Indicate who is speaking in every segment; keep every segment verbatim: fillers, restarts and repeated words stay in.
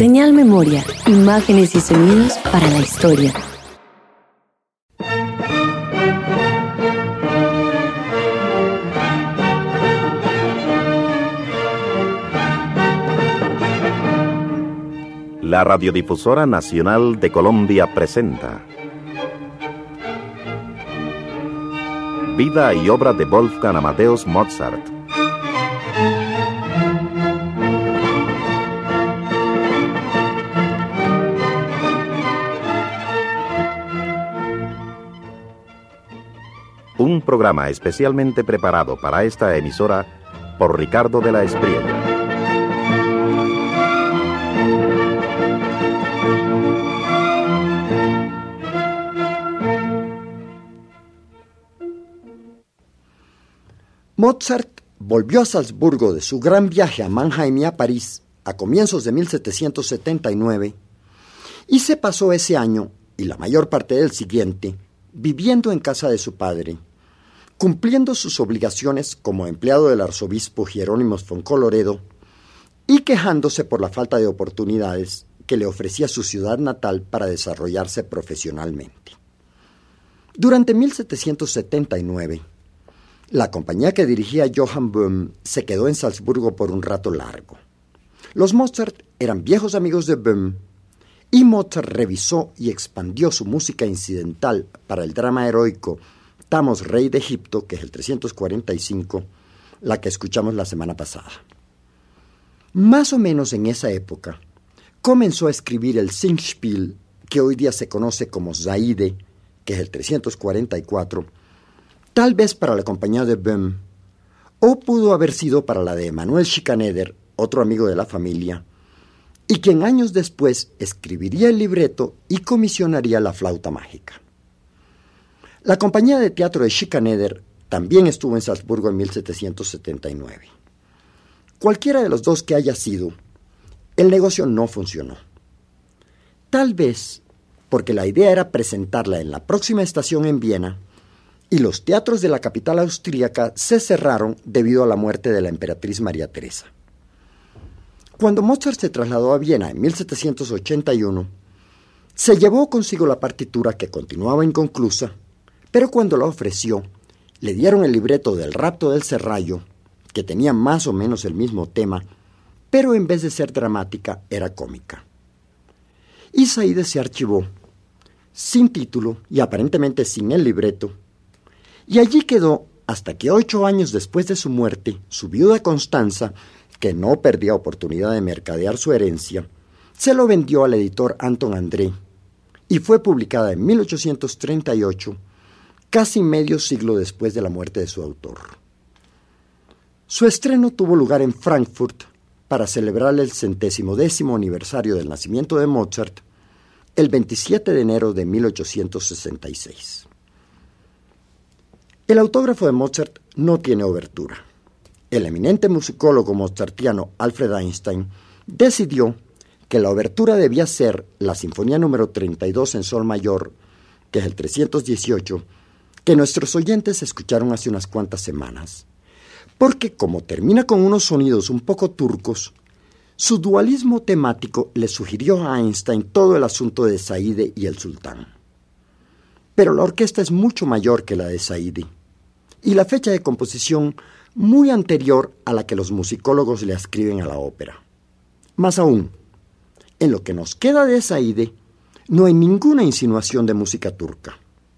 Speaker 1: Señal Memoria, imágenes y sonidos para la historia.
Speaker 2: La Radiodifusora Nacional de Colombia presenta Vida y obra de Wolfgang Amadeus Mozart. Un programa especialmente preparado para esta emisora por Ricardo de la Espriella.
Speaker 3: Mozart volvió a Salzburgo de su gran viaje a Mannheim y a París a comienzos de mil setecientos setenta y nueve y se pasó ese año y la mayor parte del siguiente viviendo en casa de su padre, cumpliendo sus obligaciones como empleado del arzobispo Jerónimo von Colloredo y quejándose por la falta de oportunidades que le ofrecía su ciudad natal para desarrollarse profesionalmente. Durante mil setecientos setenta y nueve, la compañía que dirigía Johann Böhm se quedó en Salzburgo por un rato largo. Los Mozart eran viejos amigos de Böhm y Mozart revisó y expandió su música incidental para el drama heroico Thamos, rey de Egipto, que es el trescientos cuarenta y cinco, la que escuchamos la semana pasada. Más o menos en esa época, comenzó a escribir el Singspiel, que hoy día se conoce como Zaide, que es el trescientos cuarenta y cuatro, tal vez para la compañía de Böhm, o pudo haber sido para la de Emanuel Schikaneder, otro amigo de la familia, y quien años después escribiría el libreto y comisionaría la flauta mágica. La compañía de teatro de Schikaneder también estuvo en Salzburgo en mil setecientos setenta y nueve. Cualquiera de los dos que haya sido, el negocio no funcionó. Tal vez porque la idea era presentarla en la próxima estación en Viena y los teatros de la capital austríaca se cerraron debido a la muerte de la emperatriz María Teresa. Cuando Mozart se trasladó a Viena en mil setecientos ochenta y uno, se llevó consigo la partitura que continuaba inconclusa, pero cuando la ofreció, le dieron el libreto del Rapto del Serrallo, que tenía más o menos el mismo tema, pero en vez de ser dramática, era cómica. Y Zaide se archivó, sin título y aparentemente sin el libreto, y allí quedó hasta que ocho años después de su muerte, su viuda Constanza, que no perdía oportunidad de mercadear su herencia, se lo vendió al editor Anton André y fue publicada en mil ochocientos treinta y ocho, casi medio siglo después de la muerte de su autor. Su estreno tuvo lugar en Frankfurt para celebrar el centésimo décimo aniversario del nacimiento de Mozart el veintisiete de enero de mil ochocientos sesenta y seis. El autógrafo de Mozart no tiene obertura. El eminente musicólogo mozartiano Alfred Einstein decidió que la obertura debía ser la Sinfonía número treinta y dos en sol mayor, que es el trescientos dieciocho, que nuestros oyentes escucharon hace unas cuantas semanas, porque como termina con unos sonidos un poco turcos, su dualismo temático le sugirió a Einstein todo el asunto de Zaide y el sultán. Pero la orquesta es mucho mayor que la de Zaide, y la fecha de composición muy anterior a la que los musicólogos le ascriben a la ópera. Más aún, en lo que nos queda de Zaide, no hay ninguna insinuación de música turca.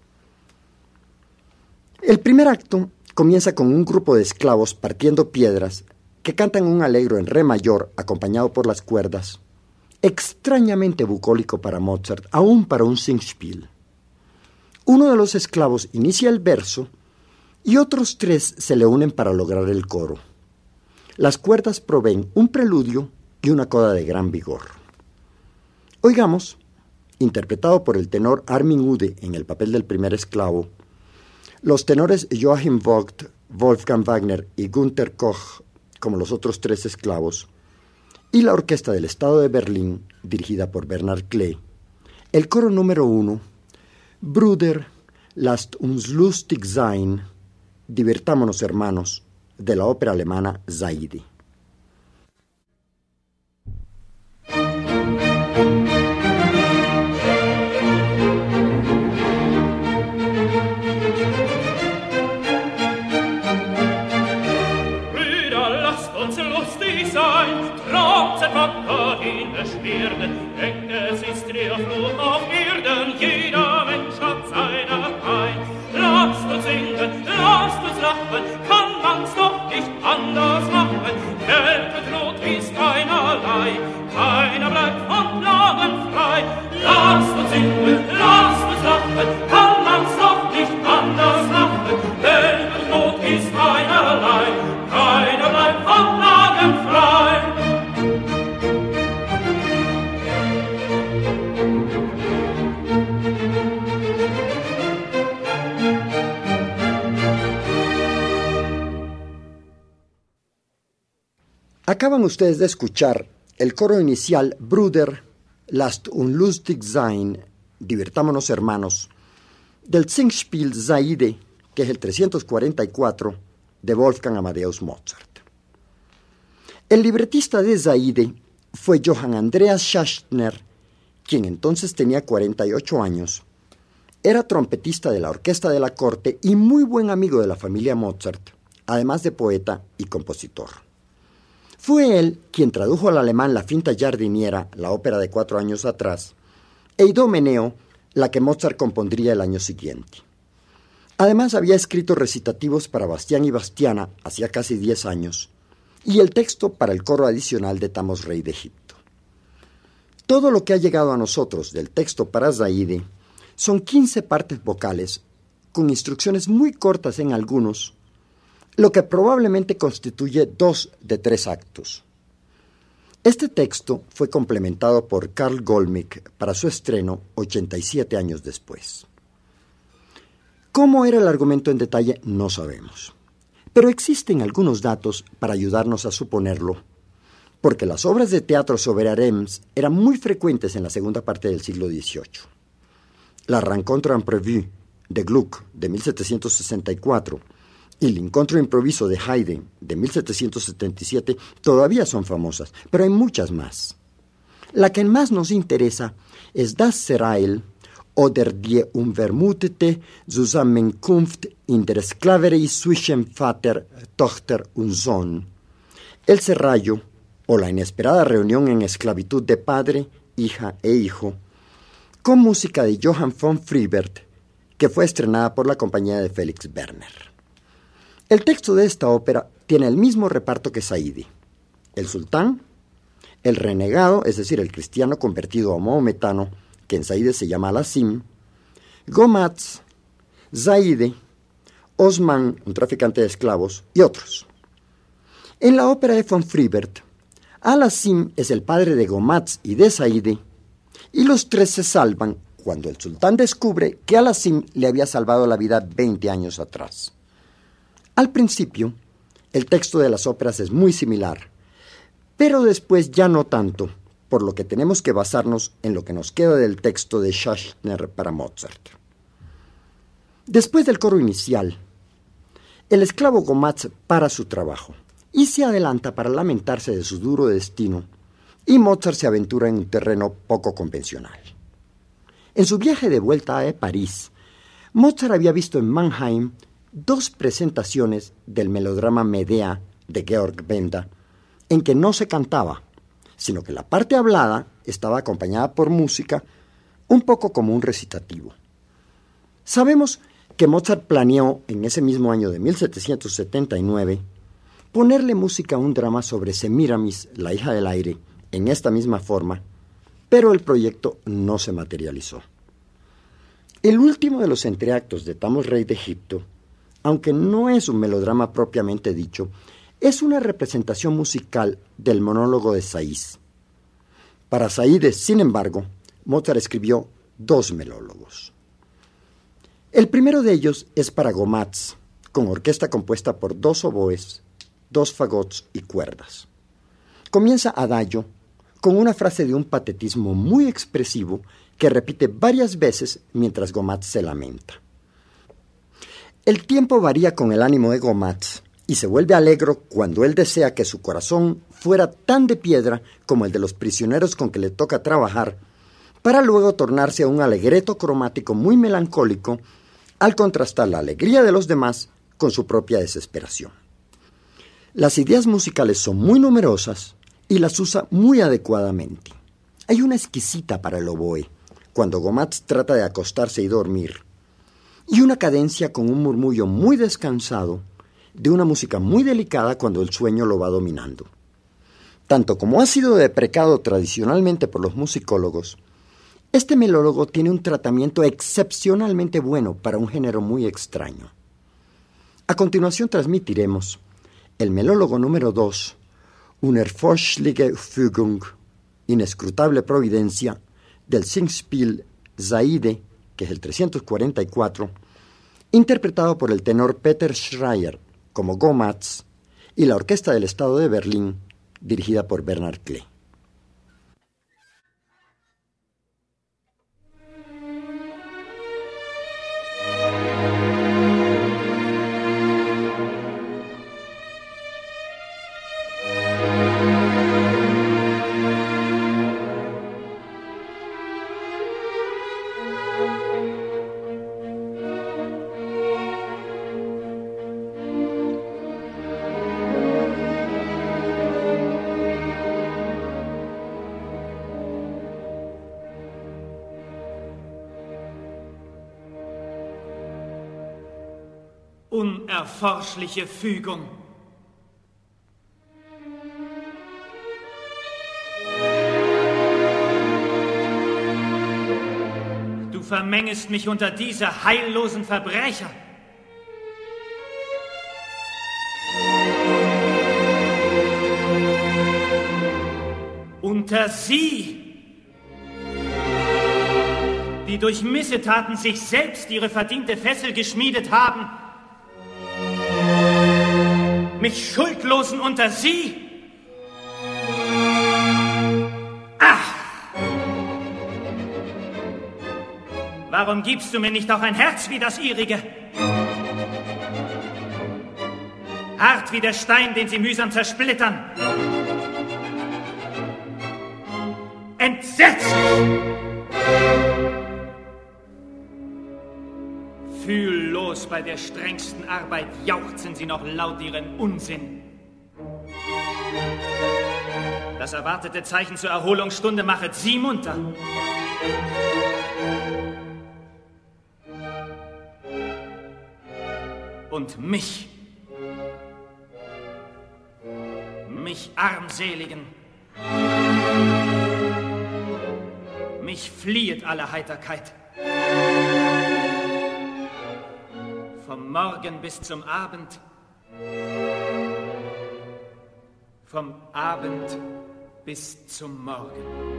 Speaker 3: El primer acto comienza con un grupo de esclavos partiendo piedras que cantan un alegro en re mayor acompañado por las cuerdas, extrañamente bucólico para Mozart, aún para un Singspiel. Uno de los esclavos inicia el verso y otros tres se le unen para lograr el coro. Las cuerdas proveen un preludio y una coda de gran vigor. Oigamos, interpretado por el tenor Armin Ude en el papel del primer esclavo, los tenores Joachim Vogt, Wolfgang Wagner y Günther Koch como los otros tres esclavos, y la Orquesta del Estado de Berlín, dirigida por Bernhard Klee, el coro número uno, Brüder, lasst uns lustig sein, Divertámonos hermanos, de la ópera alemana Zaide.
Speaker 4: wie sein, trotzet Katharin Beschwerde, denn es ist der Fluch auf Erden, jeder Mensch hat seine Pein. Lasst uns singen, lasst uns lachen, kann man's doch nicht anders machen. Kälte, Tod ist einerlei, keiner bleibt von Plagen frei. Lasst uns singen, lasst uns lachen, kann man's doch nicht anders machen. Kälte, Tod ist einerlei, keiner bleibt von Plagen frei.
Speaker 3: Acaban ustedes de escuchar el coro inicial Bruder, lasst uns lustig sein, divirtámonos hermanos, del Singspiel Zaide, que es el trescientos cuarenta y cuatro de Wolfgang Amadeus Mozart. El libretista de Zaide fue Johann Andreas Schachtner, quien entonces tenía cuarenta y ocho años. Era trompetista de la orquesta de la corte y muy buen amigo de la familia Mozart, además de poeta y compositor. Fue él quien tradujo al alemán La finta jardiniera, la ópera de cuatro años atrás, e Idomeneo, la que Mozart compondría el año siguiente. Además había escrito recitativos para Bastián y Bastiana hacía casi diez años, y el texto para el coro adicional de Thamos, rey de Egipto. Todo lo que ha llegado a nosotros del texto para Zaide son quince partes vocales, con instrucciones muy cortas en algunos, lo que probablemente constituye dos de tres actos. Este texto fue complementado por Carl Goldmich para su estreno ochenta y siete años después. ¿Cómo era el argumento en detalle? No sabemos. Pero existen algunos datos para ayudarnos a suponerlo, porque las obras de teatro sobre harems eran muy frecuentes en la segunda parte del siglo dieciocho. La Rencontre imprévue de Gluck de mil setecientos sesenta y cuatro y el Incontro improviso de Haydn de mil setecientos setenta y siete todavía son famosas, pero hay muchas más. La que más nos interesa es Das Serail oder die unvermutete Zusammenkunft in der Sklaverei zwischen Vater, Tochter und Sohn. El Serrallo, o la inesperada reunión en esclavitud de padre, hija e hijo, con música de Johann von Friebert, que fue estrenada por la compañía de Felix Werner. El texto de esta ópera tiene el mismo reparto que Zaide: el sultán, el renegado, es decir, el cristiano convertido a maometano, que en Zaide se llama Al-Asim, Gomatz, Zaide, Osman, un traficante de esclavos, y otros. En la ópera de von Friebert, Al-Asim es el padre de Gomatz y de Zaide, y los tres se salvan cuando el sultán descubre que Al-Asim le había salvado la vida veinte años atrás. Al principio, el texto de las óperas es muy similar, pero después ya no tanto, por lo que tenemos que basarnos en lo que nos queda del texto de Schachtner para Mozart. Después del coro inicial, el esclavo Gomatz para su trabajo y se adelanta para lamentarse de su duro destino, y Mozart se aventura en un terreno poco convencional. En su viaje de vuelta a París, Mozart había visto en Mannheim dos presentaciones del melodrama Medea de Georg Benda, en que no se cantaba, sino que la parte hablada estaba acompañada por música, un poco como un recitativo. Sabemos que Mozart planeó en ese mismo año de mil setecientos setenta y nueve ponerle música a un drama sobre Semiramis, la hija del aire, en esta misma forma, pero el proyecto no se materializó. El último de los entreactos de Thamos, rey de Egipto, aunque no es un melodrama propiamente dicho, es una representación musical del monólogo de Saiz. Para Zaide, sin embargo, Mozart escribió dos melólogos. El primero de ellos es para Gomatz, con orquesta compuesta por dos oboes, dos fagots y cuerdas. Comienza adagio con una frase de un patetismo muy expresivo que repite varias veces mientras Gomatz se lamenta. El tiempo varía con el ánimo de Gomatz y se vuelve alegro cuando él desea que su corazón fuera tan de piedra como el de los prisioneros con que le toca trabajar, para luego tornarse a un alegreto cromático muy melancólico al contrastar la alegría de los demás con su propia desesperación. Las ideas musicales son muy numerosas y las usa muy adecuadamente. Hay una exquisita para el oboe, cuando Gomatz trata de acostarse y dormir, y una cadencia con un murmullo muy descansado de una música muy delicada cuando el sueño lo va dominando. Tanto como ha sido deprecado tradicionalmente por los musicólogos, este melólogo tiene un tratamiento excepcionalmente bueno para un género muy extraño. A continuación transmitiremos el melólogo número dos, Unerforschliche Fügung, inescrutable providencia, del Singspiel Zaide, que es el trescientos cuarenta y cuatro, interpretado por el tenor Peter Schreier como Gomatz y la Orquesta del Estado de Berlín, dirigida por Bernhard Klee.
Speaker 5: Unerforschliche Fügung. Du vermengest mich unter diese heillosen Verbrecher. Unter sie, die durch Missetaten sich selbst ihre verdiente Fessel geschmiedet haben, mich Schuldlosen unter sie? Ach! Warum gibst du mir nicht auch ein Herz wie das ihrige? Hart wie der Stein, den sie mühsam zersplittern. Entsetzlich! Fühllos bei der strengsten Arbeit jauchzen sie noch laut ihren Unsinn. Das erwartete Zeichen zur Erholungsstunde machet sie munter. Und mich, mich Armseligen, mich fliehet alle Heiterkeit. Vom Morgen bis zum Abend, vom Abend bis zum Morgen.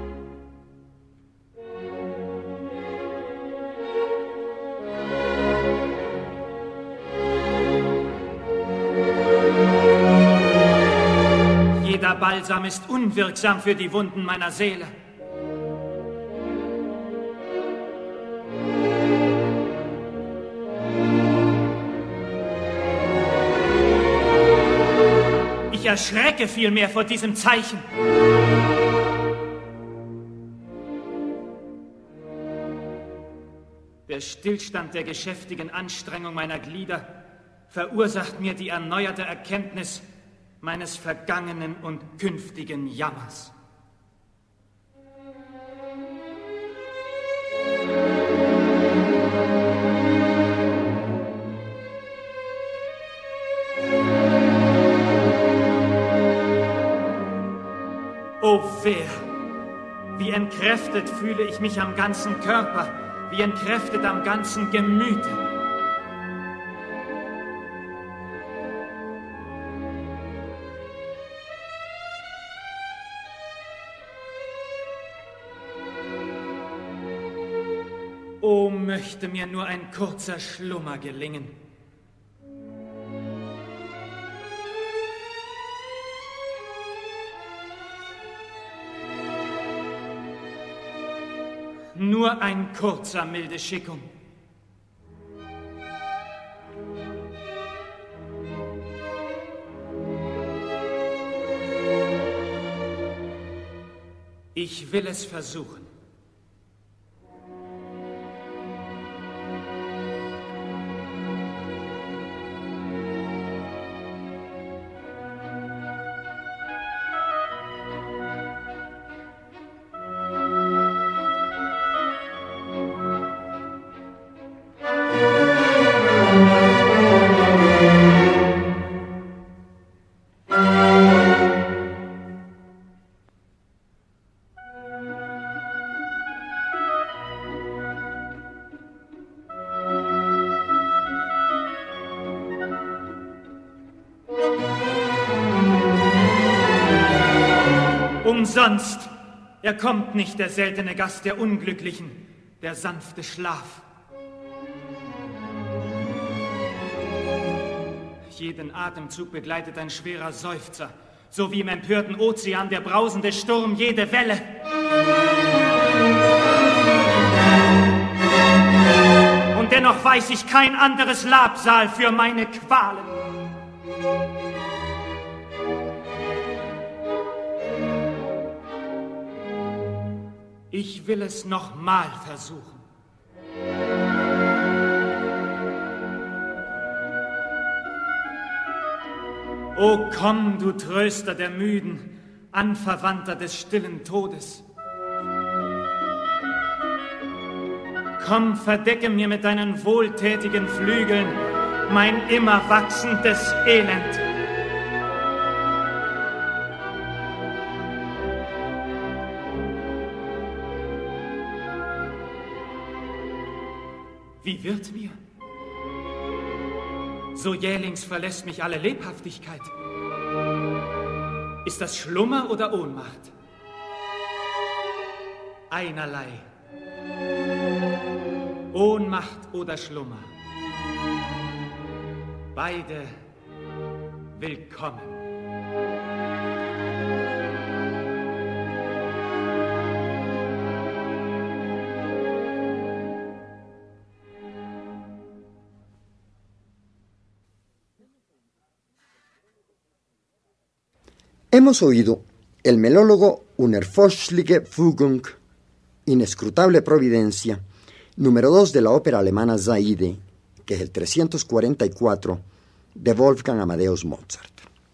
Speaker 5: Jeder Balsam ist unwirksam für die Wunden meiner Seele. Ich erschrecke vielmehr vor diesem Zeichen. Der Stillstand der geschäftigen Anstrengung meiner Glieder verursacht mir die erneuerte Erkenntnis meines vergangenen und künftigen Jammers. O wer, wie entkräftet fühle ich mich am ganzen Körper, wie entkräftet am ganzen Gemüte. O möchte mir nur ein kurzer Schlummer gelingen. Nur ein kurzer, milde Schickung. Ich will es versuchen. Umsonst. Er kommt nicht, der seltene Gast der Unglücklichen, der sanfte Schlaf. Jeden Atemzug begleitet ein schwerer Seufzer, so wie im empörten Ozean der brausende Sturm jede Welle. Und dennoch weiß ich kein anderes Labsal für meine Qualen. Ich will es nochmal versuchen. O komm, du Tröster der Müden, Anverwandter des stillen Todes. Komm, verdecke mir mit deinen wohltätigen Flügeln mein immer wachsendes Elend. Wie wird mir? So jählings verlässt mich alle Lebhaftigkeit. Ist das Schlummer oder Ohnmacht? Einerlei. Ohnmacht oder Schlummer. Beide willkommen.
Speaker 3: Hemos oído el melólogo Unerforschliche Fügung, Inescrutable Providencia, número dos de la ópera alemana Zaide, que es el trescientos cuarenta y cuatro de Wolfgang Amadeus Mozart.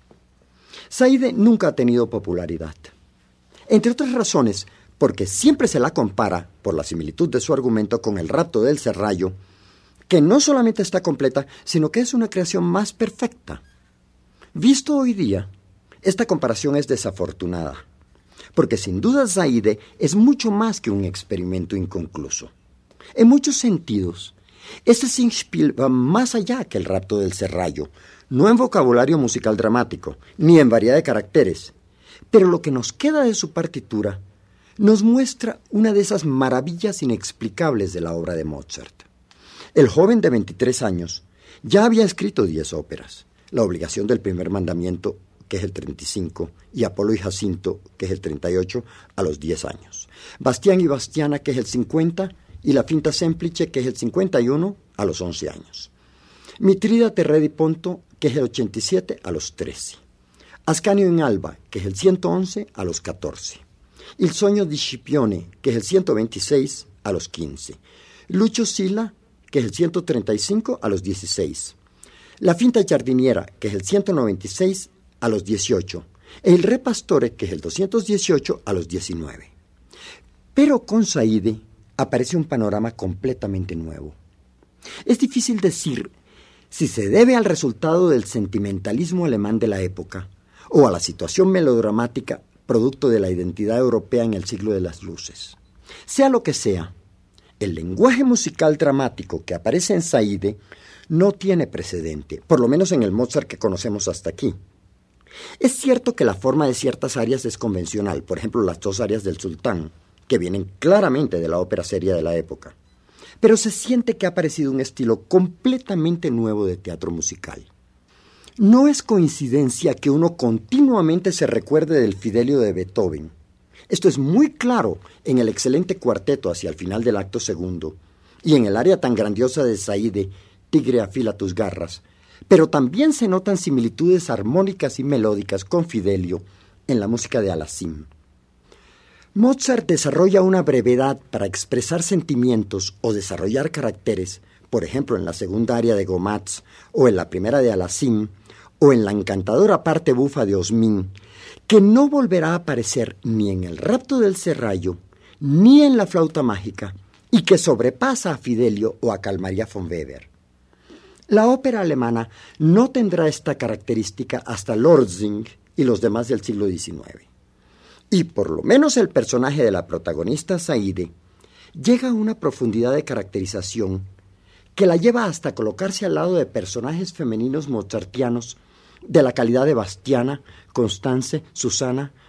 Speaker 3: Zaide nunca ha tenido popularidad, entre otras razones porque siempre se la compara, por la similitud de su argumento, con El rapto del Serrallo, que no solamente está completa, sino que es una creación más perfecta. Visto hoy día, esta comparación es desafortunada, porque sin duda Zaide es mucho más que un experimento inconcluso. En muchos sentidos, este Singspiel va más allá que El rapto del Serrallo, no en vocabulario musical dramático, ni en variedad de caracteres, pero lo que nos queda de su partitura nos muestra una de esas maravillas inexplicables de la obra de Mozart. El joven de veintitrés años ya había escrito diez óperas, La obligación del primer mandamiento, que es el treinta y cinco, y Apolo y Jacinto, que es el treinta y ocho, a los diez años. Bastián y Bastiana, que es el cincuenta, y La finta semplice, que es el cincuenta y uno, a los once años. Mitrida, Terre di Ponto, que es el ochenta y siete, a los trece. Ascanio in Alba, que es el ciento once, a los catorce. Il sogno di Scipione, que es el ciento veintiséis, a los quince. Lucio Silla, que es el ciento treinta y cinco, a los dieciséis. La finta giardiniera, que es el ciento noventa y seis, a los dieciocho, e Il Re Pastore, que es el doscientos dieciocho, a los diecinueve. Pero con Zaide aparece un panorama completamente nuevo. Es difícil decir si se debe al resultado del sentimentalismo alemán de la época o a la situación melodramática producto de la identidad europea en el siglo de las luces. Sea lo que sea, el lenguaje musical dramático que aparece en Zaide no tiene precedente, por lo menos en el Mozart que conocemos hasta aquí. Es cierto que la forma de ciertas arias es convencional, por ejemplo las dos arias del Sultán, que vienen claramente de la ópera seria de la época, pero se siente que ha aparecido un estilo completamente nuevo de teatro musical. No es coincidencia que uno continuamente se recuerde del Fidelio de Beethoven. Esto es muy claro en el excelente cuarteto hacia el final del acto segundo y en el aria tan grandiosa de Zaide, Tigre, afila tus garras, pero también se notan similitudes armónicas y melódicas con Fidelio en la música de Alassime. Mozart desarrolla una brevedad para expresar sentimientos o desarrollar caracteres, por ejemplo en la segunda aria de Gomatz o en la primera de Alassime o en la encantadora parte bufa de Osmin, que no volverá a aparecer ni en El rapto del Serrallo ni en La flauta mágica y que sobrepasa a Fidelio o a Carl Maria von Weber. La ópera alemana no tendrá esta característica hasta Lortzing y los demás del siglo diecinueve. Y por lo menos el personaje de la protagonista Zaide llega a una profundidad de caracterización que la lleva hasta colocarse al lado de personajes femeninos mozartianos de la calidad de Bastiana, Constance, Susana,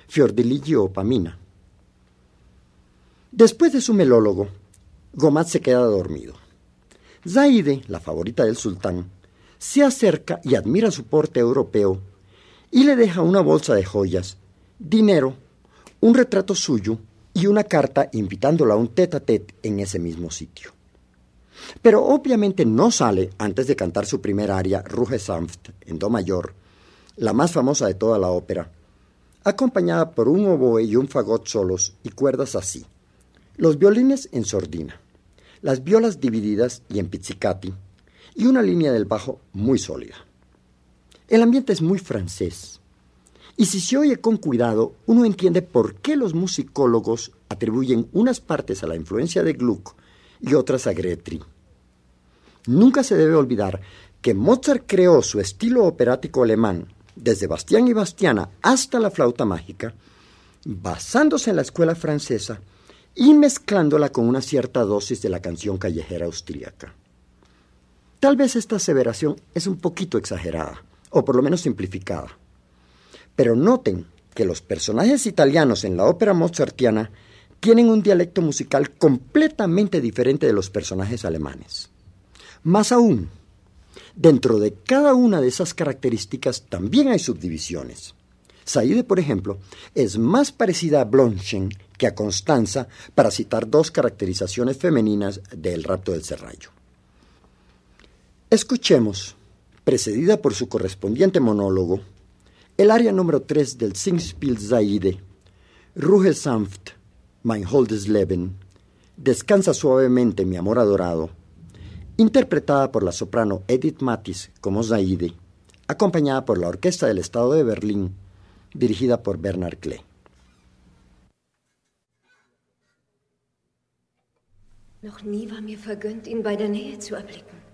Speaker 3: Fiordiligi o Pamina. Después de su melólogo, Gomat se queda dormido. Zaide, la favorita del sultán, se acerca y admira su porte europeo y le deja una bolsa de joyas, dinero, un retrato suyo y una carta invitándola a un tete-a-tete en ese mismo sitio. Pero obviamente no sale antes de cantar su primer aria, Ruhe sanft, en do mayor, la más famosa de toda la ópera, acompañada por un oboe y un fagot solos y cuerdas así, los violines en sordina, las violas divididas y en pizzicati, y una línea del bajo muy sólida. El ambiente es muy francés, y si se oye con cuidado, uno entiende por qué los musicólogos atribuyen unas partes a la influencia de Gluck y otras a Grétry. Nunca se debe olvidar que Mozart creó su estilo operático alemán, desde Bastián y Bastiana hasta la flauta mágica, basándose en la escuela francesa y mezclándola con una cierta dosis de la canción callejera austríaca. Tal vez esta aseveración es un poquito exagerada, o por lo menos simplificada. Pero noten que los personajes italianos en la ópera mozartiana tienen un dialecto musical completamente diferente de los personajes alemanes. Más aún, dentro de cada una de esas características también hay subdivisiones. Zaide, por ejemplo, es más parecida a Blondchen que a Constanza, para citar dos caracterizaciones femeninas de El rapto del Serrallo. Escuchemos, precedida por su correspondiente monólogo, el aria número tres del Singspiel Zaide, Ruhe sanft, mein holdes Leben, Descansa suavemente, mi amor adorado, interpretada por la soprano Edith Mathis como Zaide, acompañada por la Orquesta del Estado de Berlín, dirigida por Bernhard Klee.
Speaker 1: Noch nie war mir vergönnt, ihn bei der Nähe zu erblicken.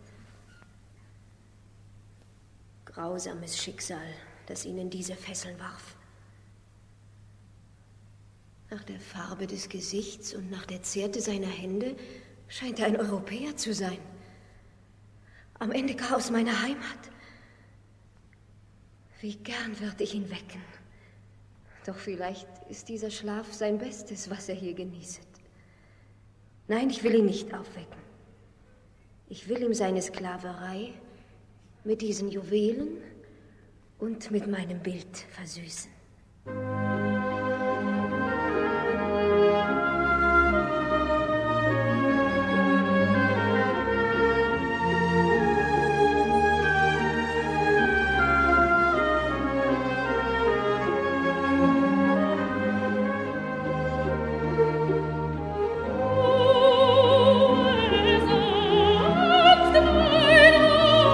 Speaker 1: Grausames Schicksal, das ihn in diese Fesseln warf. Nach der Farbe des Gesichts und nach der Zärte seiner Hände scheint er ein Europäer zu sein. Am Ende gar aus meiner Heimat. Wie gern würde ich ihn wecken. Doch vielleicht ist dieser Schlaf sein Bestes, was er hier genießet. Nein, ich will ihn nicht aufwecken. Ich will ihm seine Sklaverei mit diesen Juwelen und mit meinem Bild versüßen.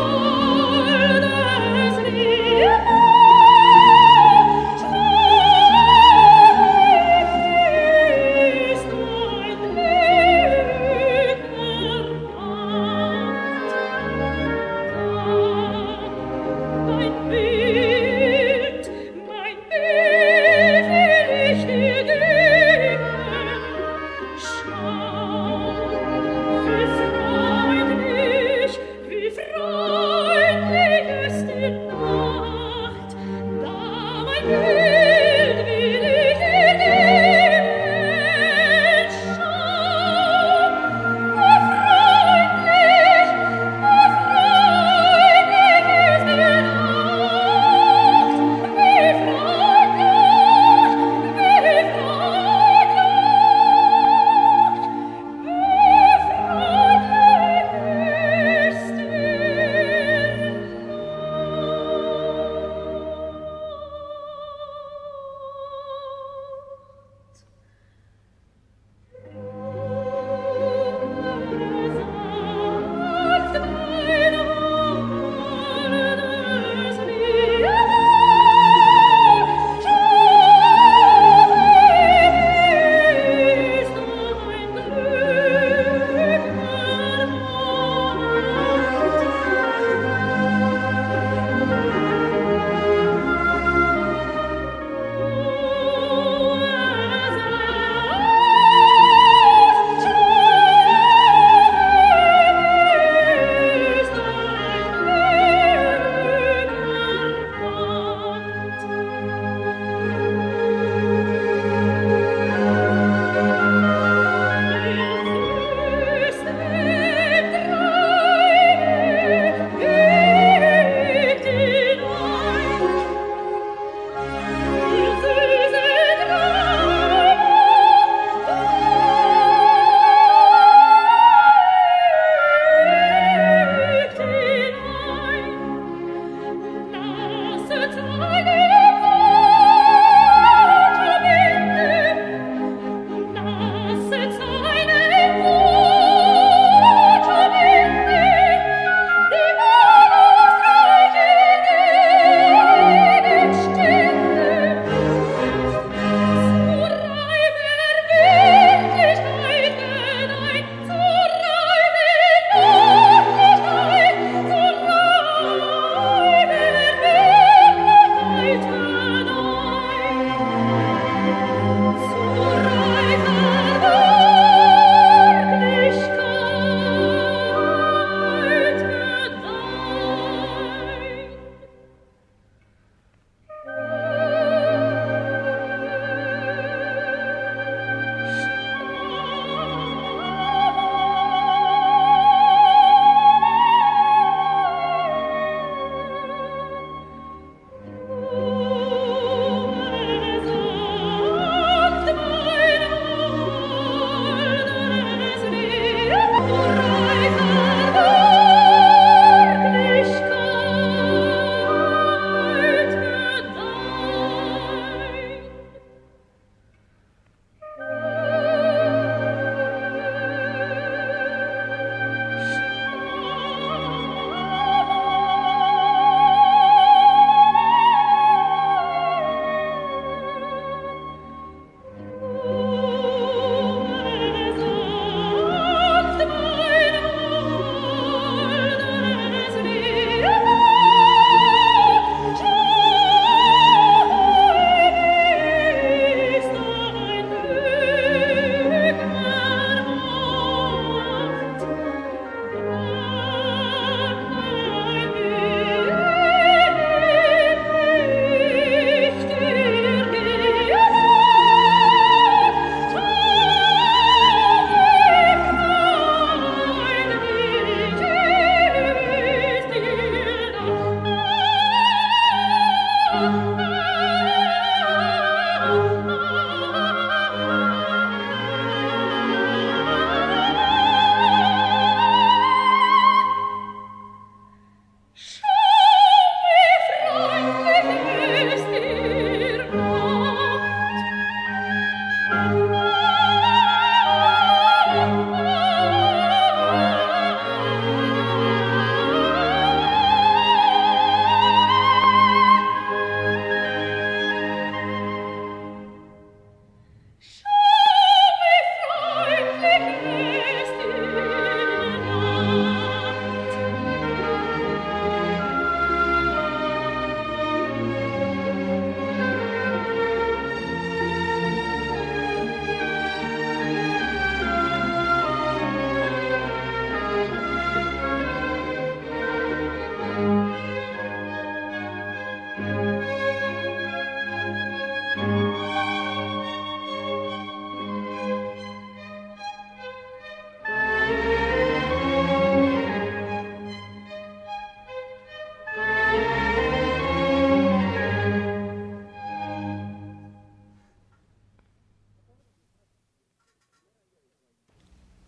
Speaker 4: Oh,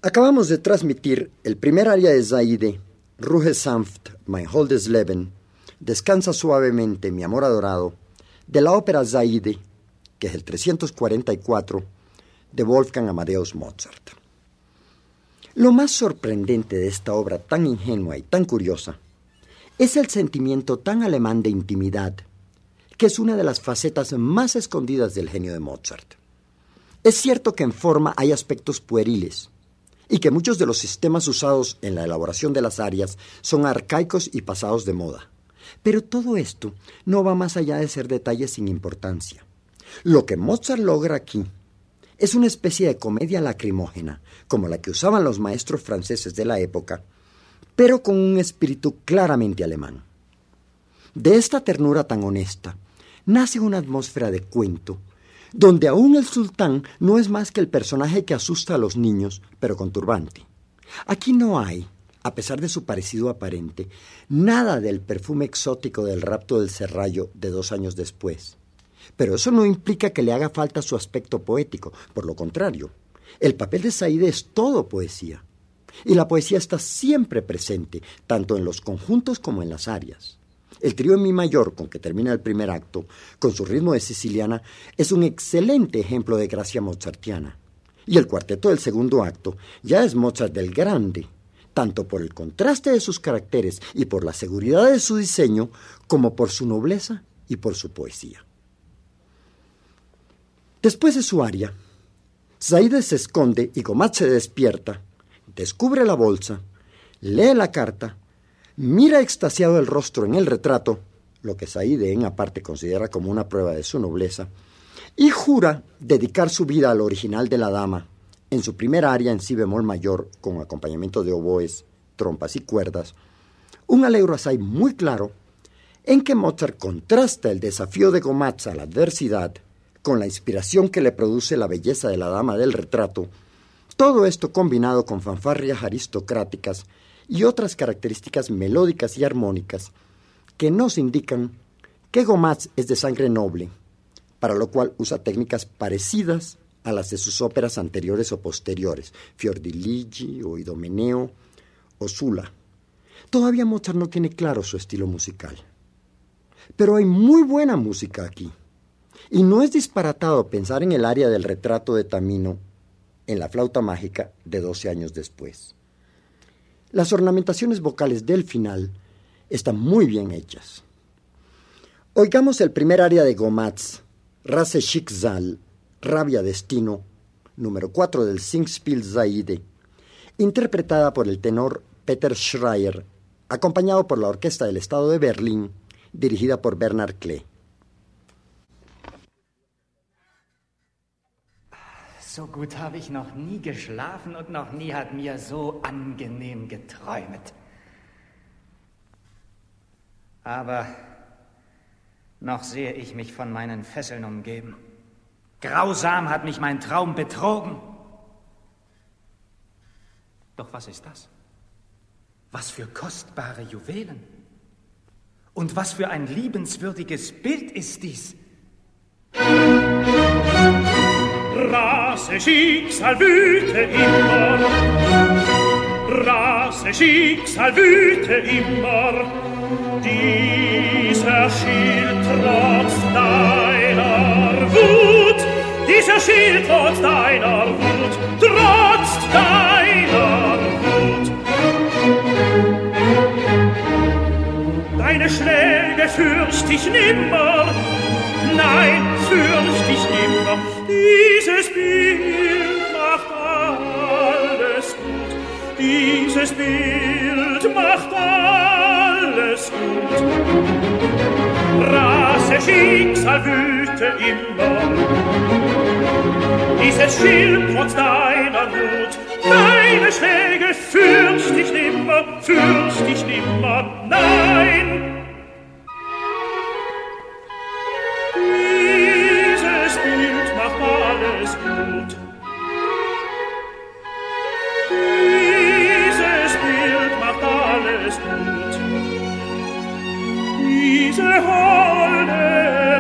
Speaker 3: Acabamos de transmitir el primer aria de Zaide, Ruhe sanft, mein holdes Leben, Descansa suavemente, mi amor adorado, de la ópera Zaide, que es el trescientos cuarenta y cuatro, de Wolfgang Amadeus Mozart. Lo más sorprendente de esta obra tan ingenua y tan curiosa es el sentimiento tan alemán de intimidad, que es una de las facetas más escondidas del genio de Mozart. Es cierto que en forma hay aspectos pueriles, y que muchos de los sistemas usados en la elaboración de las arias son arcaicos y pasados de moda. Pero todo esto no va más allá de ser detalles sin importancia. Lo que Mozart logra aquí es una especie de comedia lacrimógena, como la que usaban los maestros franceses de la época, pero con un espíritu claramente alemán. De esta ternura tan honesta nace una atmósfera de cuento, donde aún el sultán no es más que el personaje que asusta a los niños, pero con turbante. Aquí no hay, a pesar de su parecido aparente, nada del perfume exótico del rapto del Serrallo de dos años después. Pero eso no implica que le haga falta su aspecto poético, por lo contrario. El papel de Zaide es todo poesía, y la poesía está siempre presente, tanto en los conjuntos como en las arias. El trío en mi mayor, con que termina el primer acto, con su ritmo de siciliana, es un excelente ejemplo de gracia mozartiana. Y el cuarteto del segundo acto ya es Mozart del Grande, tanto por el contraste de sus caracteres y por la seguridad de su diseño, como por su nobleza y por su poesía. Después de su aria, Zaide se esconde y Gomat se despierta, descubre la bolsa, lee la carta, mira extasiado el rostro en el retrato, lo que Zaide en aparte considera como una prueba de su nobleza, y jura dedicar su vida al original de la dama, en su primer aria en si bemol mayor, con acompañamiento de oboes, trompas y cuerdas, un allegro assai muy claro, en que Mozart contrasta el desafío de Gomatz a la adversidad con la inspiración que le produce la belleza de la dama del retrato, todo esto combinado con fanfarrias aristocráticas y otras características melódicas y armónicas que nos indican que Gomatz es de sangre noble, para lo cual usa técnicas parecidas a las de sus óperas anteriores o posteriores, Fiordiligi o Idomeneo o Sula. Todavía Mozart no tiene claro su estilo musical, pero hay muy buena música aquí, y no es disparatado pensar en el aria del retrato de Tamino en la flauta mágica de doce años después. Las ornamentaciones vocales del final están muy bien hechas. Oigamos el primer aria de Gomatz, Rasse Schicksal, Rabia Destino, número cuatro del Singspiel Zaide, interpretada por el tenor Peter Schreier, acompañado por la Orquesta del Estado de Berlín, dirigida por Bernhard Klee.
Speaker 6: So gut habe ich noch nie geschlafen und noch nie hat mir so angenehm geträumet. Aber noch sehe ich mich von meinen Fesseln umgeben.
Speaker 5: Grausam hat mich mein Traum betrogen. Doch was ist das? Was für kostbare Juwelen. Und was für ein liebenswürdiges Bild ist dies.
Speaker 4: Rasse Schicksal wüte immer, Rasse Schicksal wüte immer, dieser Schild trotz deiner Wut, dieser Schild trotz deiner Wut, trotz deiner Wut. Deine Schläge fürcht ich nimmer, nein, fürcht ich nimmer, dieses Bild macht alles gut, dieses Bild macht alles gut. Rasse Schicksal wüte immer, dieses Schild trotz deiner Wut, deine Schläge fürcht ich nimmer, fürcht ich nimmer, nein. Alles gut. Dieses Bild macht alles gut. Diese holden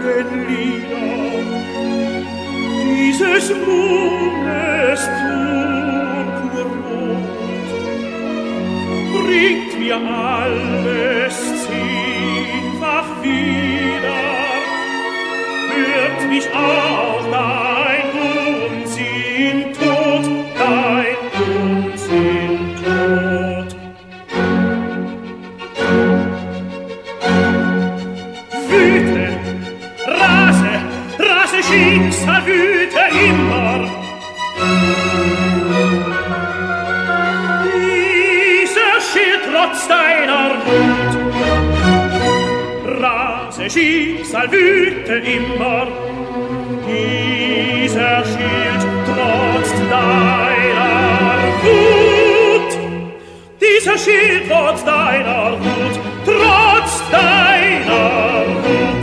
Speaker 4: Augenlider, dieses Mundes Tun. alles zehnfach wieder, hört mich auch dein Unsinn tot, dein Unsinn tot. Wüte, rase, rase Schicksal, wüte immer. Dieser Schild trotz deiner Wut, rase Schicksal, wüte immer. Dieser Schild trotz deiner Wut, dieser Schild trotz deiner Wut, trotz deiner Wut.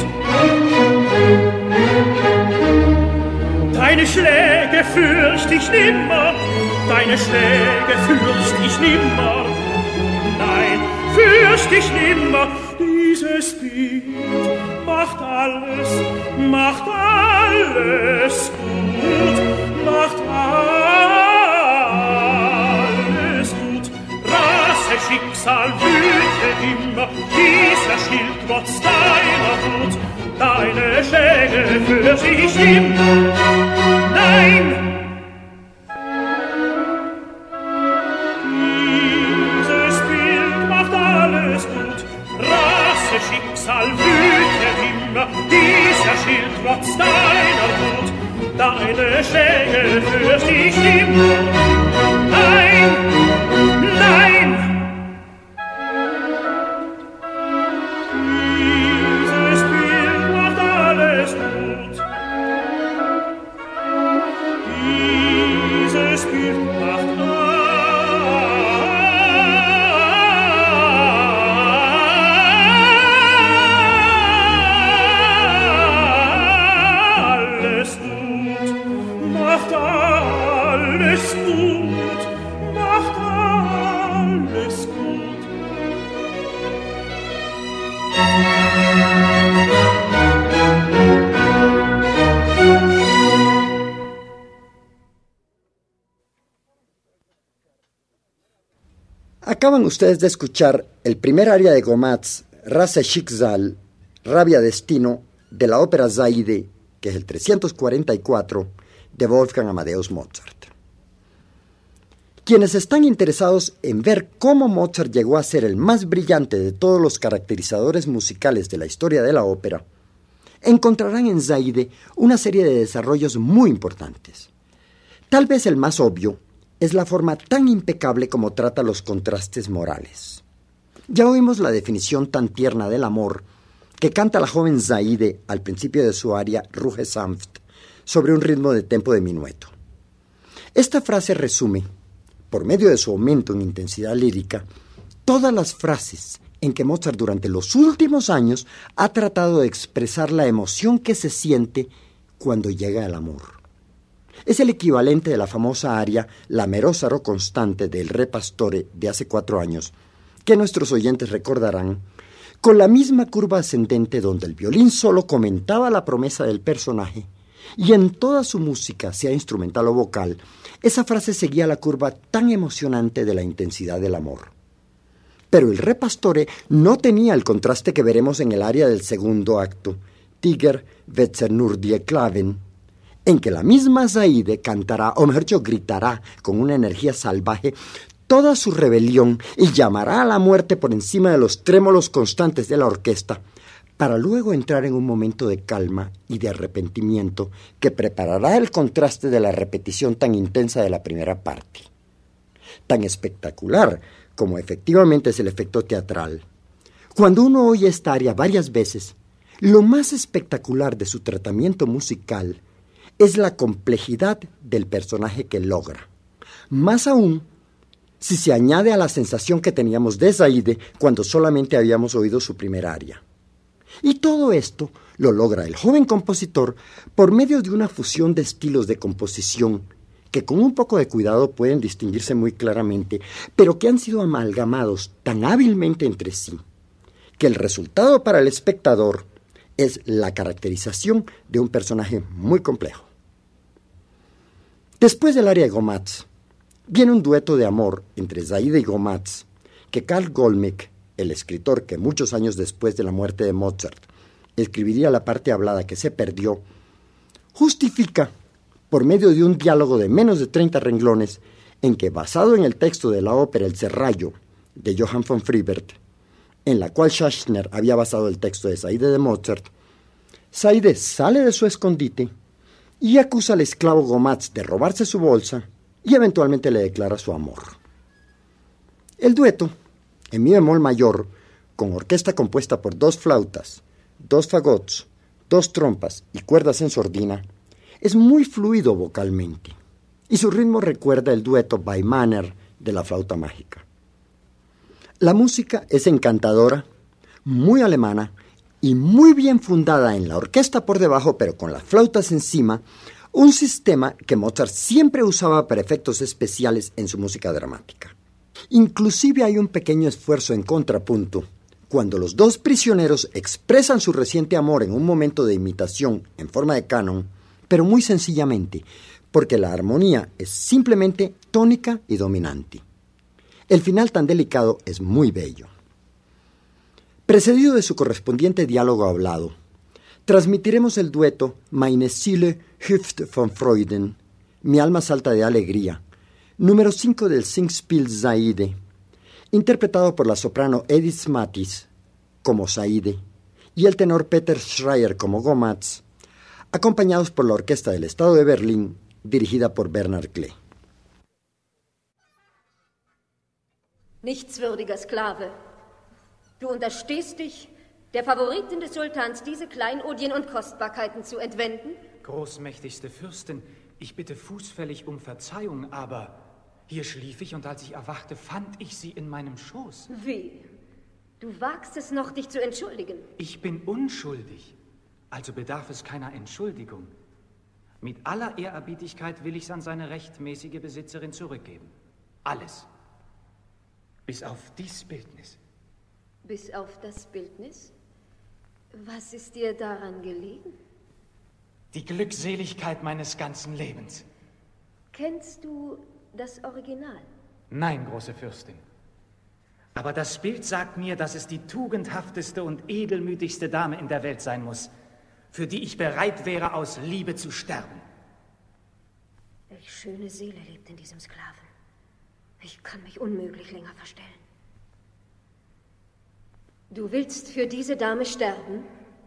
Speaker 4: Deine Schläge fürcht ich nimmer, deine Schläge fürcht ich nimmer. Nein, fürcht ich nimmer, dieses Bild macht alles, macht alles gut, macht alles gut. Rasse Schicksal, wüte immer, dieser Schild trotz deiner Wut. Deine Schläge fürcht ich nimmer, nein. Schicksal wüte immer, dieser Schild trotz deiner Wut. Deine Schläge fürcht ich nimmer, nein, nein. Dieses Bild macht alles gut, dieses Bild macht alles.
Speaker 3: Acaban ustedes de escuchar el primer aria de Gomatz, Rasse Schicksal, Rabia Destino, de la ópera Zaide, que es el trescientos cuarenta y cuatro, de Wolfgang Amadeus Mozart. Quienes están interesados en ver cómo Mozart llegó a ser el más brillante de todos los caracterizadores musicales de la historia de la ópera, encontrarán en Zaide una serie de desarrollos muy importantes. Tal vez el más obvio es la forma tan impecable como trata los contrastes morales. Ya oímos la definición tan tierna del amor que canta la joven Zaide al principio de su aria Ruhe sanft, sobre un ritmo de tempo de minueto. Esta frase resume, por medio de su aumento en intensidad lírica, todas las frases en que Mozart durante los últimos años ha tratado de expresar la emoción que se siente cuando llega el amor. Es el equivalente de la famosa aria La Mero sarò constante del Re Pastore de hace cuatro años, que nuestros oyentes recordarán, con la misma curva ascendente donde el violín solo comentaba la promesa del personaje, y en toda su música, sea instrumental o vocal, esa frase seguía la curva tan emocionante de la intensidad del amor. Pero el Re Pastore no tenía el contraste que veremos en el aria del segundo acto, Tiger Wetzer nur die Klaven, en que la misma Zaide cantará, o mejor dicho, gritará con una energía salvaje toda su rebelión y llamará a la muerte por encima de los trémolos constantes de la orquesta, para luego entrar en un momento de calma y de arrepentimiento que preparará el contraste de la repetición tan intensa de la primera parte. Tan espectacular como efectivamente es el efecto teatral. Cuando uno oye esta aria varias veces, lo más espectacular de su tratamiento musical es la complejidad del personaje que logra. Más aún, si se añade a la sensación que teníamos de Zaide cuando solamente habíamos oído su primer aria. Y todo esto lo logra el joven compositor por medio de una fusión de estilos de composición que con un poco de cuidado pueden distinguirse muy claramente, pero que han sido amalgamados tan hábilmente entre sí, que el resultado para el espectador es la caracterización de un personaje muy complejo. Después del aria de Gomatz, viene un dueto de amor entre Zaide y Gomatz, que Karl Goldmich, el escritor que muchos años después de la muerte de Mozart escribiría la parte hablada que se perdió, justifica, por medio de un diálogo de menos de treinta renglones, en que, basado en el texto de la ópera El Serrallo, de Johann von Friebert, en la cual Schachtner había basado el texto de Zaide de Mozart, Zaide sale de su escondite y acusa al esclavo Gomatz de robarse su bolsa y eventualmente le declara su amor. El dueto, en mi bemol mayor, con orquesta compuesta por dos flautas, dos fagots, dos trompas y cuerdas en sordina, es muy fluido vocalmente, y su ritmo recuerda el dueto Weimar de la flauta mágica. La música es encantadora, muy alemana y muy bien fundada en la orquesta por debajo, pero con las flautas encima, un sistema que Mozart siempre usaba para efectos especiales en su música dramática. Inclusive hay un pequeño esfuerzo en contrapunto cuando los dos prisioneros expresan su reciente amor en un momento de imitación en forma de canon, pero muy sencillamente, porque la armonía es simplemente tónica y dominante. El final tan delicado es muy bello. Precedido de su correspondiente diálogo hablado, transmitiremos el dueto Meine Seele hüpft von Freuden, Mi alma salta de alegría, número cinco del Singspiel Zaide, interpretado por la soprano Edith Mathis como Zaide y el tenor Peter Schreier como Gomatz, acompañados por la Orquesta del Estado de Berlín, dirigida por Bernhard Klee.
Speaker 1: Nichtswürdiger Sklave, du unterstehst dich, der Favoritin des Sultans diese Kleinodien und Kostbarkeiten zu entwenden?
Speaker 5: Großmächtigste Fürstin, ich bitte fußfällig um Verzeihung, aber hier schlief ich und als ich erwachte, fand ich sie in meinem Schoß.
Speaker 1: Wie? Du wagst es noch, dich zu entschuldigen?
Speaker 5: Ich bin unschuldig, also bedarf es keiner Entschuldigung. Mit aller Ehrerbietigkeit will ich es an seine rechtmäßige Besitzerin zurückgeben. Alles. Bis auf dies Bildnis.
Speaker 1: Bis auf das Bildnis? Was ist dir daran gelegen?
Speaker 5: Die Glückseligkeit meines ganzen Lebens.
Speaker 1: Kennst du das Original?
Speaker 5: Nein, große Fürstin. Aber das Bild sagt mir, dass es die tugendhafteste und edelmütigste Dame in der Welt sein muss, für die ich bereit wäre, aus Liebe zu sterben.
Speaker 1: Welch schöne Seele lebt in diesem Sklaven. Ich kann mich unmöglich länger verstellen. Du willst für diese Dame sterben?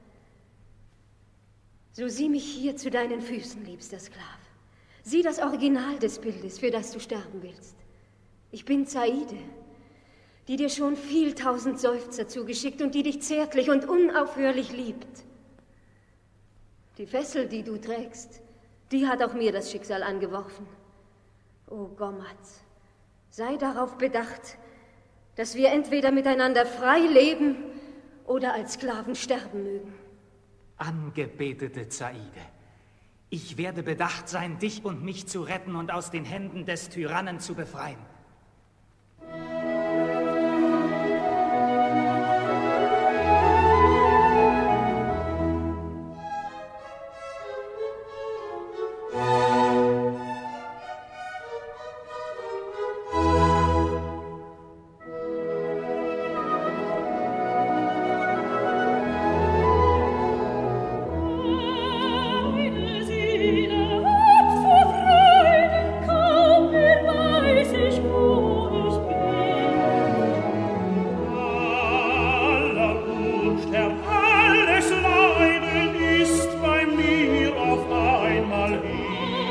Speaker 1: So sieh mich hier zu deinen Füßen, liebster Sklave. Sieh das Original des Bildes, für das du sterben willst. Ich bin Zaide, die dir schon viel tausend Seufzer zugeschickt und die dich zärtlich und unaufhörlich liebt. Die Fessel, die du trägst, die hat auch mir das Schicksal angeworfen. O Gomatz, sei darauf bedacht, dass wir entweder miteinander frei leben oder als Sklaven sterben mögen.
Speaker 5: Angebetete Zaide, ich werde bedacht sein, dich und mich zu retten und aus den Händen des Tyrannen zu befreien.
Speaker 4: Alles Leiden ist bei mir auf einmal hin.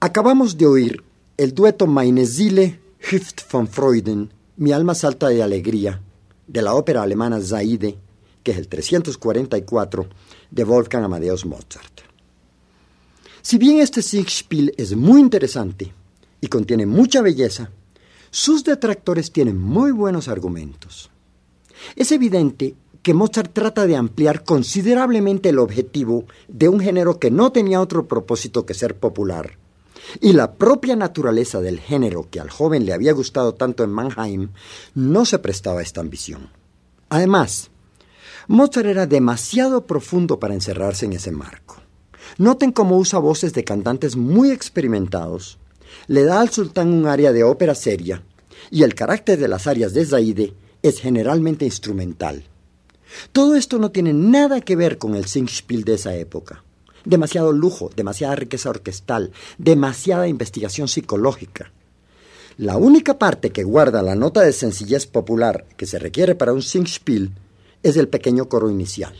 Speaker 3: Acabamos de oír el dueto Meine Seele hüpft von Freuden, Mi alma salta de alegría, de la ópera alemana Zaide, que es el trescientos cuarenta y cuatro de Wolfgang Amadeus Mozart. Si bien este Singspiel es muy interesante y contiene mucha belleza, sus detractores tienen muy buenos argumentos. Es evidente que Mozart trata de ampliar considerablemente el objetivo de un género que no tenía otro propósito que ser popular, y la propia naturaleza del género que al joven le había gustado tanto en Mannheim no se prestaba a esta ambición. Además, Mozart era demasiado profundo para encerrarse en ese marco. Noten cómo usa voces de cantantes muy experimentados, le da al sultán un aria de ópera seria, y el carácter de las arias de Zaide es generalmente instrumental. Todo esto no tiene nada que ver con el Singspiel de esa época. Demasiado lujo, demasiada riqueza orquestal, demasiada investigación psicológica. La única parte que guarda la nota de sencillez popular que se requiere para un Singspiel es el pequeño coro inicial.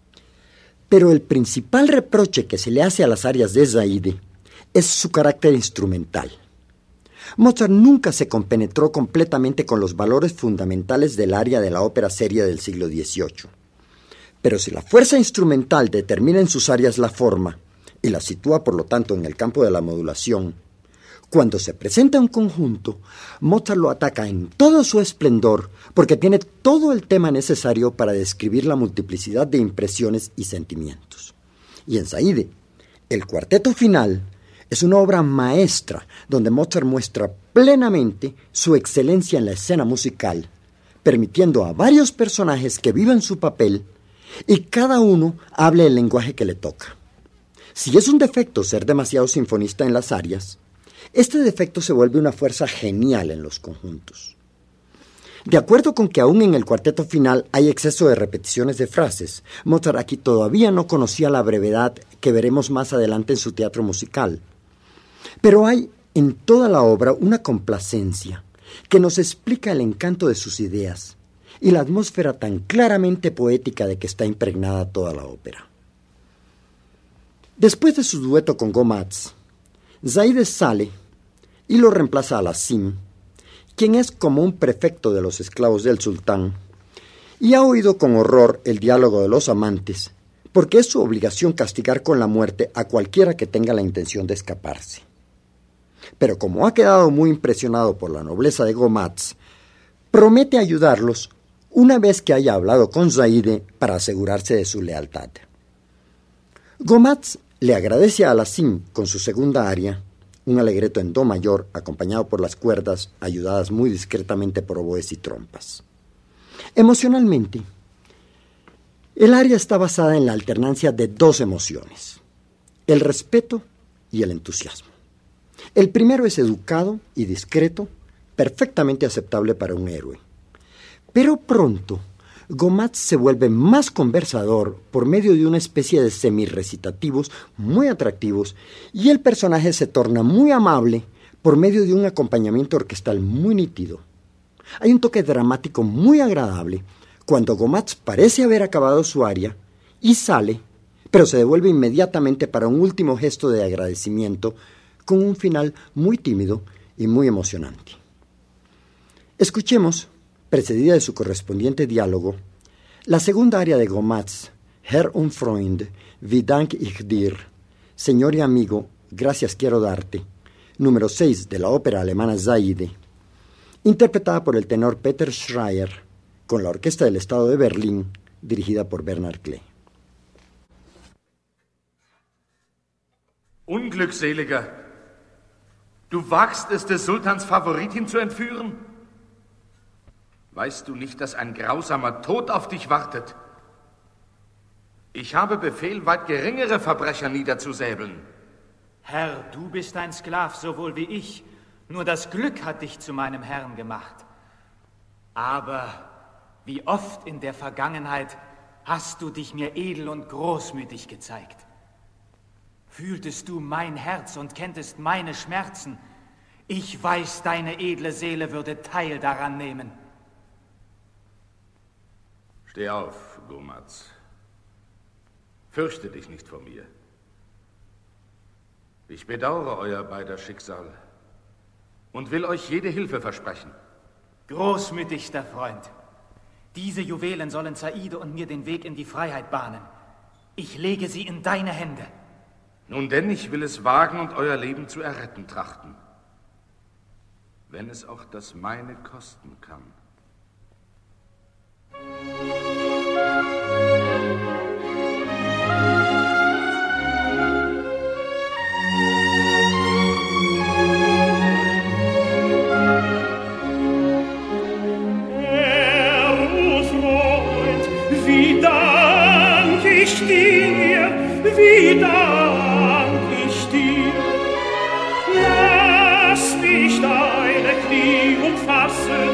Speaker 3: Pero el principal reproche que se le hace a las arias de Zaide es su carácter instrumental. Mozart nunca se compenetró completamente con los valores fundamentales del aria de la ópera seria del siglo dieciocho. Pero si la fuerza instrumental determina en sus arias la forma y la sitúa por lo tanto en el campo de la modulación, cuando se presenta un conjunto, Mozart lo ataca en todo su esplendor porque tiene todo el tema necesario para describir la multiplicidad de impresiones y sentimientos. Y en Zaide, el cuarteto final es una obra maestra donde Mozart muestra plenamente su excelencia en la escena musical, permitiendo a varios personajes que vivan su papel y cada uno hable el lenguaje que le toca. Si es un defecto ser demasiado sinfonista en las arias, este defecto se vuelve una fuerza genial en los conjuntos. De acuerdo con que aún en el cuarteto final hay exceso de repeticiones de frases, Mozart aquí todavía no conocía la brevedad que veremos más adelante en su teatro musical. Pero hay en toda la obra una complacencia que nos explica el encanto de sus ideas y la atmósfera tan claramente poética de que está impregnada toda la ópera. Después de su dueto con Gomatz, Zaide sale y lo reemplaza a Lassim, quien es como un prefecto de los esclavos del sultán, y ha oído con horror el diálogo de los amantes, porque es su obligación castigar con la muerte a cualquiera que tenga la intención de escaparse. Pero como ha quedado muy impresionado por la nobleza de Gomatz, promete ayudarlos una vez que haya hablado con Zaide para asegurarse de su lealtad. Gomatz le agradece a Lassim con su segunda aria, un alegreto en do mayor acompañado por las cuerdas ayudadas muy discretamente por oboes y trompas. Emocionalmente, el aria está basada en la alternancia de dos emociones, el respeto y el entusiasmo. El primero es educado y discreto, perfectamente aceptable para un héroe. Pero pronto, Gomatz se vuelve más conversador por medio de una especie de semirrecitativos muy atractivos y el personaje se torna muy amable por medio de un acompañamiento orquestal muy nítido. Hay un toque dramático muy agradable cuando Gomatz parece haber acabado su aria y sale, pero se devuelve inmediatamente para un último gesto de agradecimiento con un final muy tímido y muy emocionante. Escuchemos, precedida de su correspondiente diálogo, la segunda aria de Gomatz, Herr und Freund, wie dank ich dir, Señor y amigo, gracias quiero darte, número seis de la ópera alemana Zaide, interpretada por el tenor Peter Schreier, con la Orquesta del Estado de Berlín, dirigida por Bernhard Klee.
Speaker 7: Unglückseliger, du wagst es, des Sultans Favoritin zu entführen? Weißt du nicht, dass ein grausamer Tod auf dich wartet? Ich habe Befehl, weit geringere Verbrecher niederzusäbeln.
Speaker 5: Herr, du bist ein Sklav, sowohl wie ich. Nur das Glück hat dich zu meinem Herrn gemacht. Aber wie oft in der Vergangenheit hast du dich mir edel und großmütig gezeigt. Fühltest du mein Herz und kenntest meine Schmerzen? Ich weiß, deine edle Seele würde Teil daran nehmen.
Speaker 7: Steh auf, Gomatz. Fürchte dich nicht vor mir. Ich bedauere euer beider Schicksal und will euch jede Hilfe versprechen.
Speaker 5: Großmütigster Freund, diese Juwelen sollen Saide und mir den Weg in die Freiheit bahnen. Ich lege sie in deine Hände.
Speaker 7: Nun denn, ich will es wagen und euer Leben zu erretten trachten. Wenn es auch das meine kosten kann.
Speaker 4: Wie dank ich dir, lass mich deine Knie umfassen,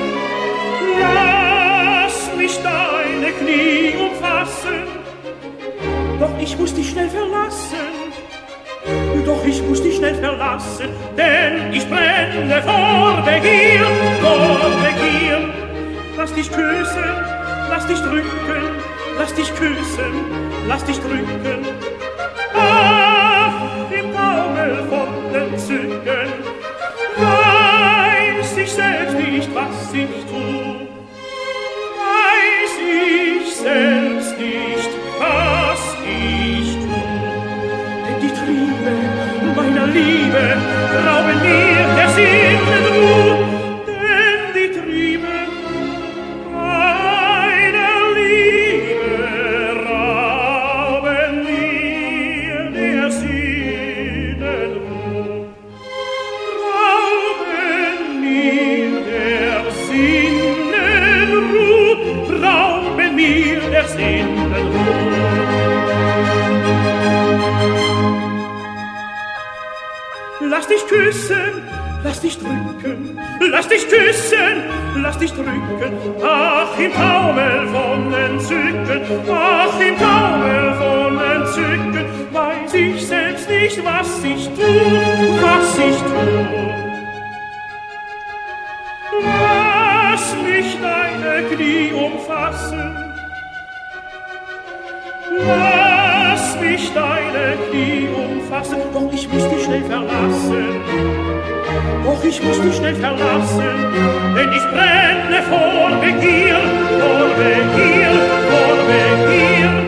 Speaker 4: lass mich deine Knie umfassen, doch ich muss dich schnell verlassen, doch ich muss dich schnell verlassen, denn ich brenne vor Begier, vor Begier, lass dich küssen, lass dich drücken, lass dich küssen, lass dich drücken. Ach, im Taumel von Entzücken weiß ich selbst nicht, was ich tu. Weiß ich selbst nicht, was ich tu. Denn die Triebe meiner Liebe rauben mir der Sinnenruhe. Denn die Triebe lass dich küssen, lass dich drücken, lass dich küssen, lass dich drücken. Ach, im Taumel von Entzücken, ach, im Taumel von Entzücken, weiß ich selbst nicht, was ich tu, was ich tu. Lass mich deine Knie umfassen, lass mich deine Knie umfassen, doch ich muss dich schnell verlassen, doch ich muss dich schnell verlassen, denn ich brenne vor Begier, vor Begier, vor Begier.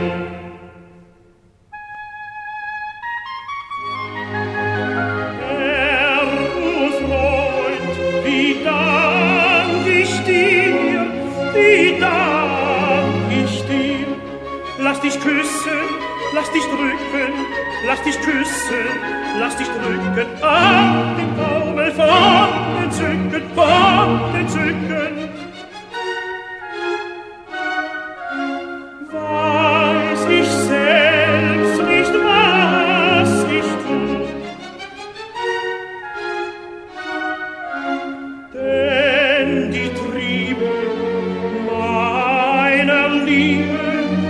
Speaker 4: Herr, du Freund, wie dank ich dir, wie dank ich dir, lass dich küssen, lass dich drücken, lass dich küssen, lass dich drücken. Ah, den Taumel von Entzücken, von Entzücken. Weiß ich selbst nicht, was ich tu. Denn die Triebe meiner Liebe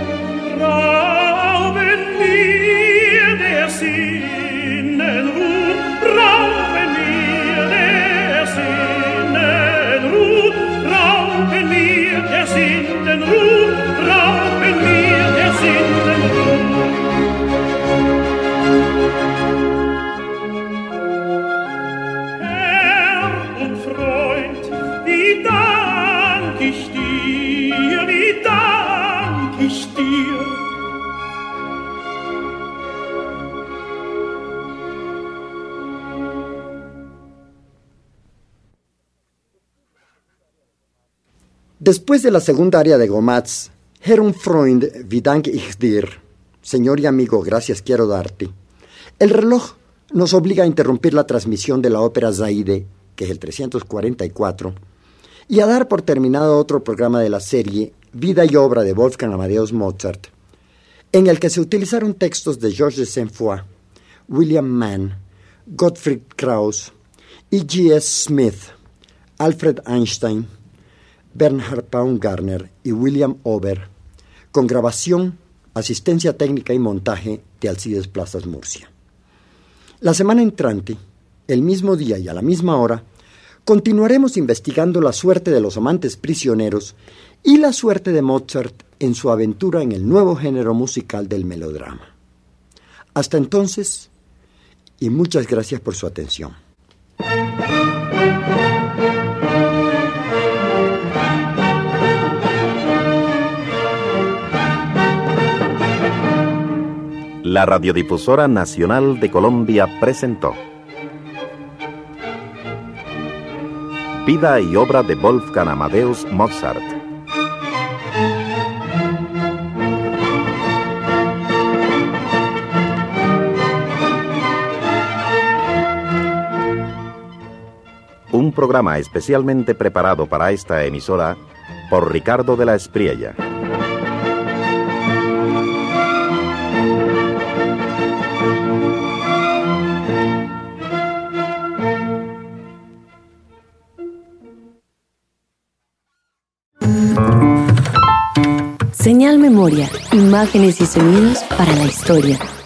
Speaker 3: Después de la segunda aria de Gomatz, Herr und Freund, wie danke ich dir, Señor y amigo, gracias quiero darte, el reloj nos obliga a interrumpir la transmisión de la ópera Zaide, que es el trescientos cuarenta y cuatro, y a dar por terminado otro programa de la serie Vida y obra de Wolfgang Amadeus Mozart, en el que se utilizaron textos de Georges de Saint-Foy, William Mann, Gottfried Krauss, E G S Smith, Alfred Einstein, Bernhard Baumgartner y William Ober, con grabación, asistencia técnica y montaje de Alcides Plazas Murcia. La semana entrante, el mismo día y a la misma hora, continuaremos investigando la suerte de los amantes prisioneros y la suerte de Mozart en su aventura en el nuevo género musical del melodrama. Hasta entonces, y muchas gracias por su atención.
Speaker 2: La Radiodifusora Nacional de Colombia presentó Vida y obra de Wolfgang Amadeus Mozart. Un programa especialmente preparado para esta emisora por Ricardo de la Espriella.
Speaker 8: Señal Memoria, imágenes y sonidos para la historia.